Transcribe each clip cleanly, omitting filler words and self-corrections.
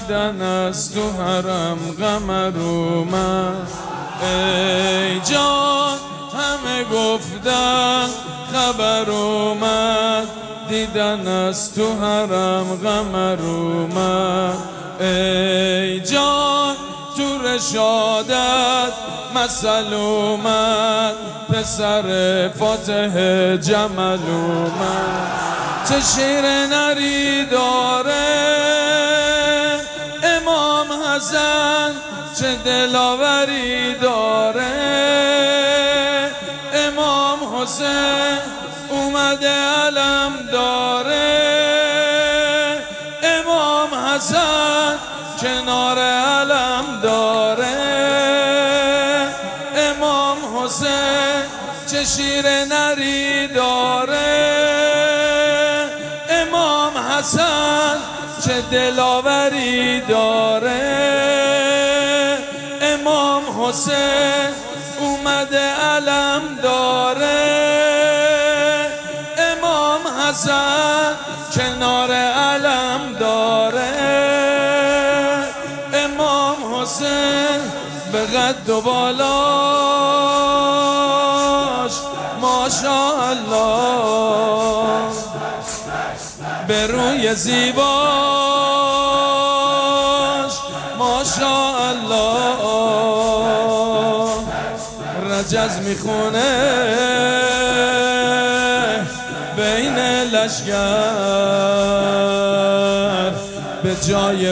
دیدن از تو حرم قمر اومد. ای جان همه گفتن خبر اومد، دیدن از تو حرم قمر اومد. ای جان تو رشادت مثل اومد، پسر فاتح جمل اومد. چه شیر نری داره امام حسن، چه دلاوری داره امام حسین، اومده علم داره امام حسن، کنار علم داره امام حسین. چه شیر نری داره امام حسن، چه دلاوری داره امام حسین، اومده علم داره امام حسن، کنار علم داره امام حسین. به قد و بالاش ماشاءالله، به روی زیباش ماشاءالله، رجز میخونه بین لشگر، به جای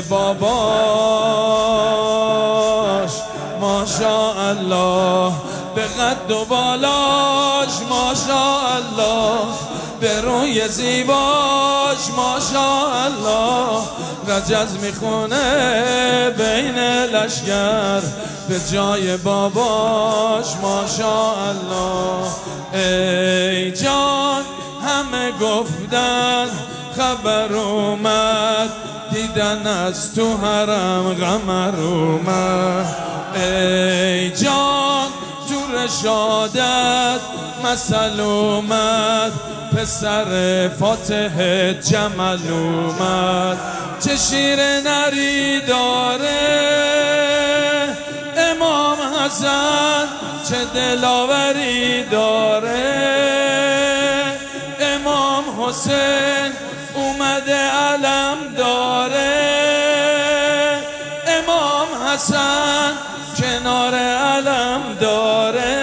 باباش ماشاءالله، به قد و بالاش ماشاءالله، به روی زیباش ماشاءالله، رجز میخونه بین لشگر، به جای باباش ماشاءالله. ای جان همه گفتن خبر اومد، دیدن از تو حرم قمر اومد. ای جان تو رشادت مثل اومد، پسر فاتح جمل اومد. چه شیر نری داره امام حسن، چه دلاوری داره امام حسین، اومده علم داره امام حسن، کنار علم داره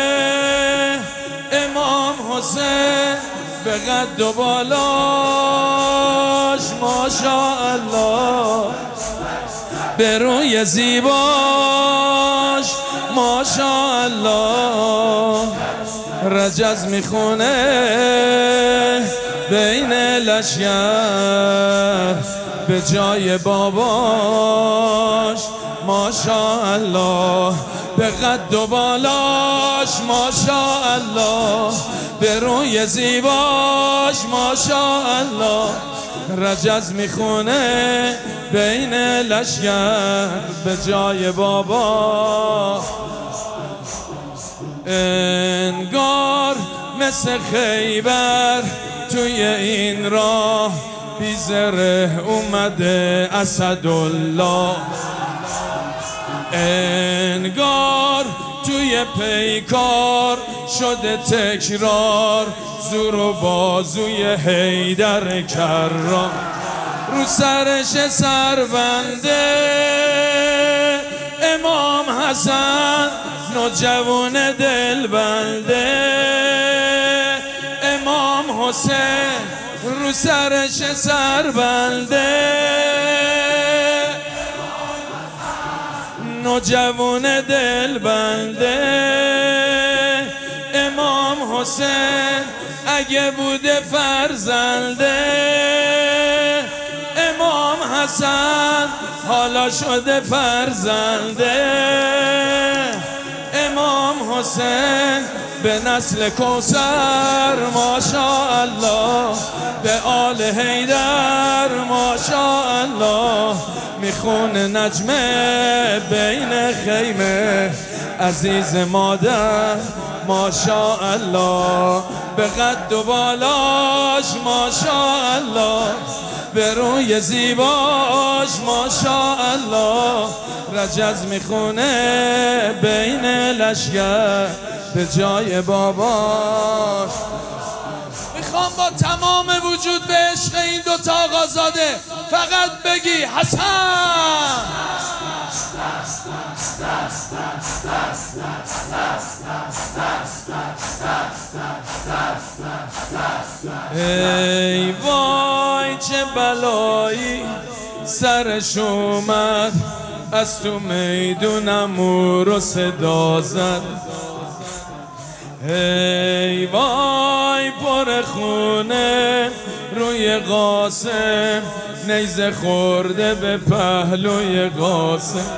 امام حسین. به قد و بالاش ماشاءالله، به روی زیباش ماشاءالله، رجز میخونه بین لشگر، به جای باباش ماشاءالله، به قد و بالاش ماشاءالله، به روی زیباش ماشاءالله، رجز میخونه بین لشگر، به جای بابا. انگار مثل خیبر توی این راه، بی زره اومده اسدالله. انگار توی پیکار شده تکرار، زور و بازوی حیدر کرام. رو سرش سربنده امام حسن، نوجوان دلبنده امام حسین. رو سرش سربنده نوجوان دلبنده امام حسین. اگه بوده فرزنده امام حسن، حالا شده فرزنده امام حسین. به نسل کوثر ماشاءالله، به آل حیدر ماشاءالله، میخونه نجمه بین خیمه عزیز مادر ماشاءالله، به قد و بالاش ماشاءالله، به روی زیباش ماشاءالله رجز میخونه بین لشگر به جای باباش. میخوام با تمام وجود به عشق این دوتا آقازاده فقط بگی حسن. ای وای چه بلایی سرش اومد، از تو میدونم او رو صدا زد. ای وای پر خونه روی قاسم، نیزه خورده به پهلوی قاسم.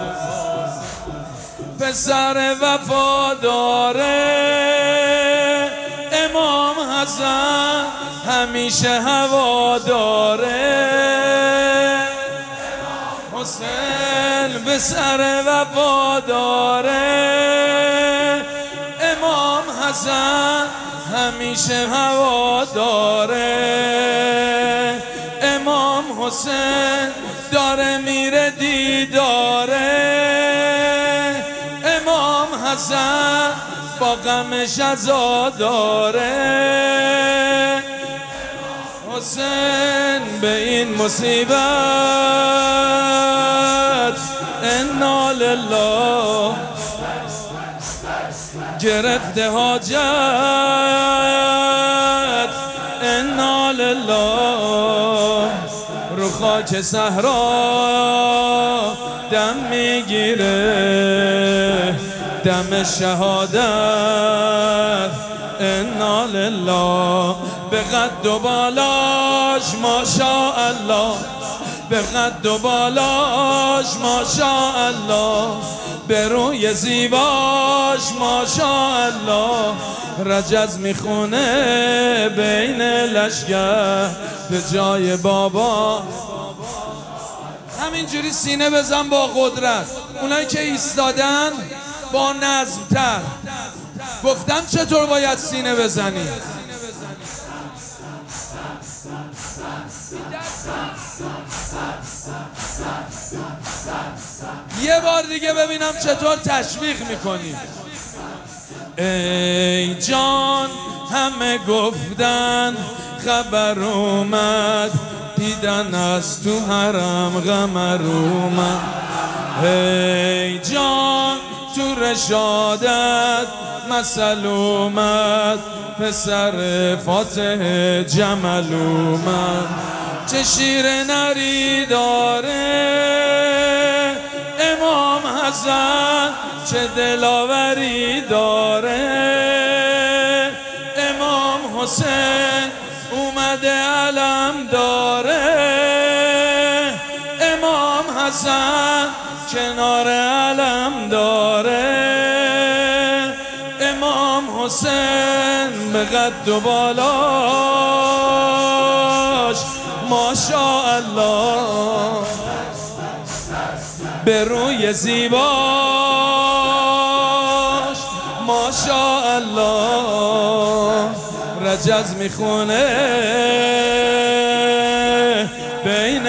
پسر وفاداره امام حسن همیشه هوا داره. حسین پسر وفاداره امام حسن همیشه هوا داره. امام حسین داره میره دیداره. امام حسن با غمش عزاداره. حسین به این مصیبت انا لله گرفته حاجت انا لله. رو خاک صحرا دم میگیره دم شهادت انا لله. به قد و بالاش ماشاءالله، به قد و بالاش ماشاءالله، به روی زیباش ماشاءالله رجز میخونه بین لشگر به جای بابا. همینجوری سینه بزن با قدرت. اونایی که ایستادن با نظم‌تر گفتم چطور باید سینه بزنی. یه بار دیگه ببینم چطور تشویق میکنی. ای جان همه گفتن خبر اومد، دیدن از تو حرم قمر اومد. ای جان تو رشادت مثل اومد، پسر فاتح جمل اومد. چه شیر نری داره امام حسن، چه دلاوری داره امام حسین. اومده علم داره امام حسن، کنار علم داره امام حسین. به قد و بالاش ماشاءالله، به روی زیباش ماشاءالله رجز میخونه بین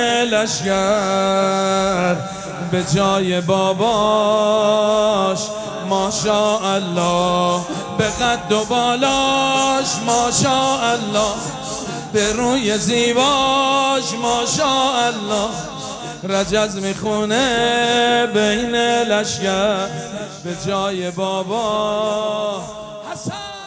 لشگر به جای باباش ماشاءالله. به قد و بالاش ماشاءالله، به روی زیباش ماشاءالله رجز میخونه بین لشگر به جای بابا. حسن